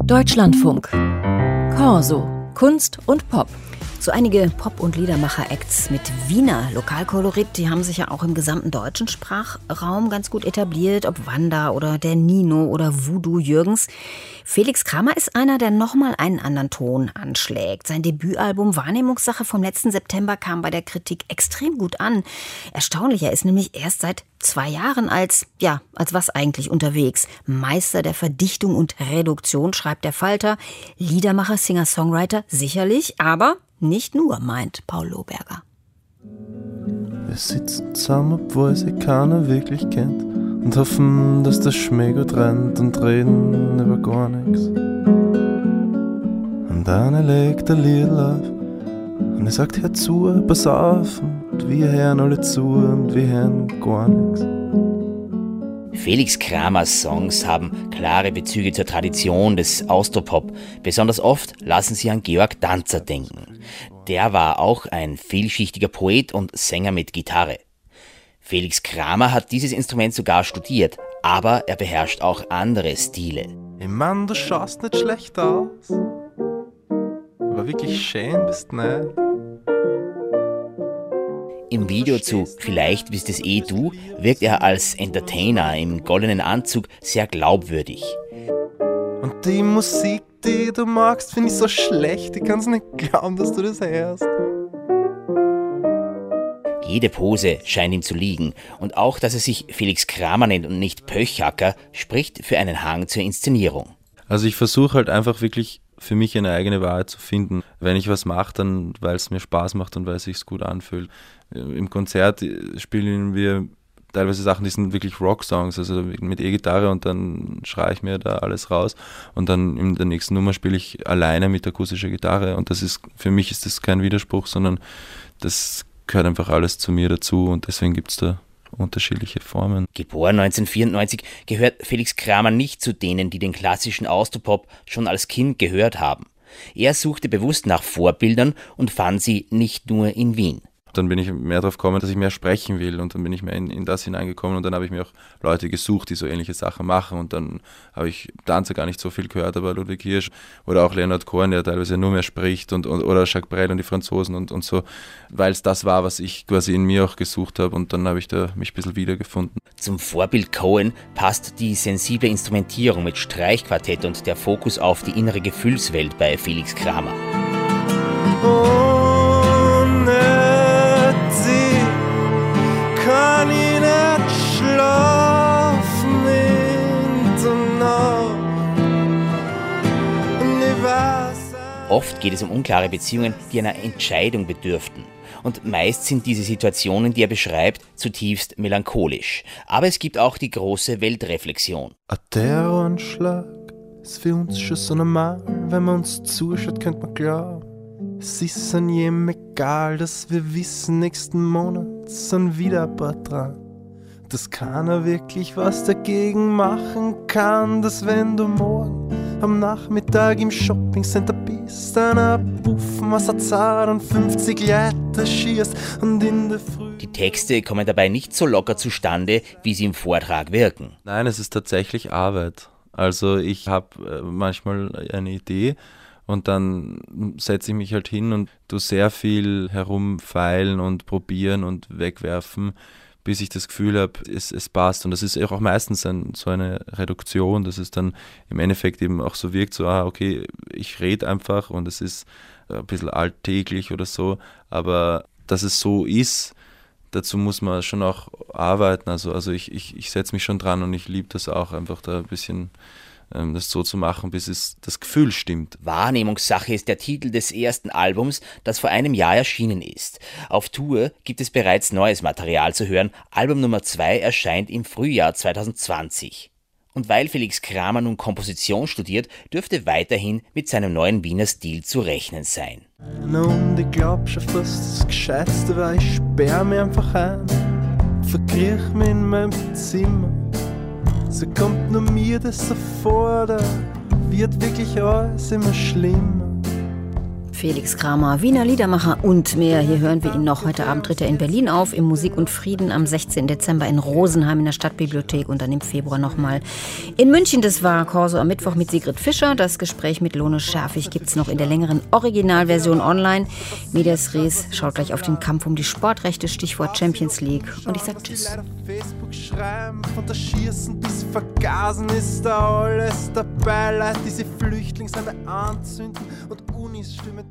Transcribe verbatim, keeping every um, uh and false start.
Deutschlandfunk. Corso. Kunst und Pop. So einige Pop- und Liedermacher-Acts mit Wiener Lokalkolorit, die haben sich ja auch im gesamten deutschen Sprachraum ganz gut etabliert, ob Wanda oder der Nino oder Voodoo Jürgens. Felix Kramer ist einer, der nochmal einen anderen Ton anschlägt. Sein Debütalbum Wahrnehmungssache vom letzten September kam bei der Kritik extrem gut an. Erstaunlich, er ist nämlich erst seit zwei Jahren als, ja, als was eigentlich unterwegs. Meister der Verdichtung und Reduktion, schreibt der Falter. Liedermacher, Singer-Songwriter, sicherlich, aber nicht nur, meint Paul Lohberger. Wir sitzen zusammen, obwohl sie keiner wirklich kennt, und hoffen, dass der Schmäh gut rennt und reden über gar nichts. Und einer legt ein Lied auf und er sagt, hör zu, pass auf, und wir hören alle zu und wir hören gar nichts. Felix Kramers Songs haben klare Bezüge zur Tradition des Austropop. Besonders oft lassen sie an Georg Danzer denken. Der war auch ein vielschichtiger Poet und Sänger mit Gitarre. Felix Kramer hat dieses Instrument sogar studiert, aber er beherrscht auch andere Stile. Hey Mann, du schaust nicht schlecht aus, aber wirklich schön bist nicht. Im Video zu Vielleicht bist es eh du wirkt er als Entertainer im goldenen Anzug sehr glaubwürdig. Und die Musik, die du magst, finde ich so schlecht, ich kann's nicht glauben, dass du das hörst. Jede Pose scheint ihm zu liegen und auch, dass er sich Felix Kramer nennt und nicht Pöchhacker, spricht für einen Hang zur Inszenierung. Also ich versuche halt einfach wirklich für mich eine eigene Wahrheit zu finden. Wenn ich was mache, dann weil es mir Spaß macht und weil es sich gut anfühlt. Im Konzert spielen wir teilweise Sachen, die sind wirklich Rock-Songs, also mit E-Gitarre, und dann schreie ich mir da alles raus und dann in der nächsten Nummer spiele ich alleine mit akustischer Gitarre, und das ist, für mich ist das kein Widerspruch, sondern das gehört einfach alles zu mir dazu, und deswegen gibt es da unterschiedliche Formen. Geboren neunzehnhundertvierundneunzig, gehört Felix Kramer nicht zu denen, die den klassischen Austropop schon als Kind gehört haben. Er suchte bewusst nach Vorbildern und fand sie nicht nur in Wien. Dann bin ich mehr darauf gekommen, dass ich mehr sprechen will, und dann bin ich mehr in, in das hineingekommen, und dann habe ich mir auch Leute gesucht, die so ähnliche Sachen machen, und dann habe ich Danzer gar nicht so viel gehört, aber Ludwig Hirsch oder auch Leonard Cohen, der teilweise nur mehr spricht, und, und oder Jacques Brel und die Franzosen und, und so, weil es das war, was ich quasi in mir auch gesucht habe, und dann habe ich da mich ein bisschen wiedergefunden. Zum Vorbild Cohen passt die sensible Instrumentierung mit Streichquartett und der Fokus auf die innere Gefühlswelt bei Felix Kramer. Oh. Kann ich nicht schlafen in der Nacht. Und ich weiß, Oft geht es um unklare Beziehungen, die einer Entscheidung bedürften. Und meist sind diese Situationen, die er beschreibt, zutiefst melancholisch. Aber es gibt auch die große Weltreflexion. ein Terroranschlag ist für uns schon so normal. Wenn man uns zuschaut, könnte man glauben, es ist an jedem egal, dass wir wissen, nächsten Monat sind wieder ein paar dran. Dass keiner wirklich was dagegen machen kann, dass wenn du morgen am Nachmittag im Shoppingcenter bist, dann Buffen, was er zahlt und fünfzig Leute schießt und in der Früh... Die Texte kommen dabei nicht so locker zustande, wie sie im Vortrag wirken. Nein, es ist tatsächlich Arbeit. Also ich habe manchmal eine Idee, und dann setze ich mich halt hin und tue sehr viel herumfeilen und probieren und wegwerfen, bis ich das Gefühl habe, es, es passt. Und das ist auch meistens ein, so eine Reduktion, dass es dann im Endeffekt eben auch so wirkt, so, ah, okay, ich rede einfach und es ist ein bisschen alltäglich oder so, aber dass es so ist, dazu muss man schon auch arbeiten. Also, also ich, ich, ich setze mich schon dran und ich liebe das auch, einfach da ein bisschen das so zu machen, bis es das Gefühl stimmt. Wahrnehmungssache ist der Titel des ersten Albums, das vor einem Jahr erschienen ist. Auf Tour gibt es bereits neues Material zu hören. Album Nummer zwei erscheint im Frühjahr zweitausendzwanzig. Und weil Felix Kramer nun Komposition studiert, dürfte weiterhin mit seinem neuen Wiener Stil zu rechnen sein. Und ich glaub schon fast das Gescheitste war, ich sperr mich einfach ein, verkriech mich in meinem Zimmer. So kommt nur mir das so vor, da wird wirklich alles immer schlimmer. Felix Kramer, Wiener Liedermacher und mehr. Hier hören wir ihn noch. Heute Abend tritt er in Berlin auf, im Musik und Frieden, am sechzehnten Dezember in Rosenheim in der Stadtbibliothek und dann im Februar nochmal in München. Das war Corso am Mittwoch mit Sigrid Fischer. Das Gespräch mit Lone Scherfig gibt es noch in der längeren Originalversion online. Medias Res schaut gleich auf den Kampf um die Sportrechte, Stichwort Champions League. Und ich sag Tschüss. Facebook schreiben, von der Schießen bis Vergasen ist da alles dabei. Leute, diese Flüchtlingsheime anzünden und Unis stimmen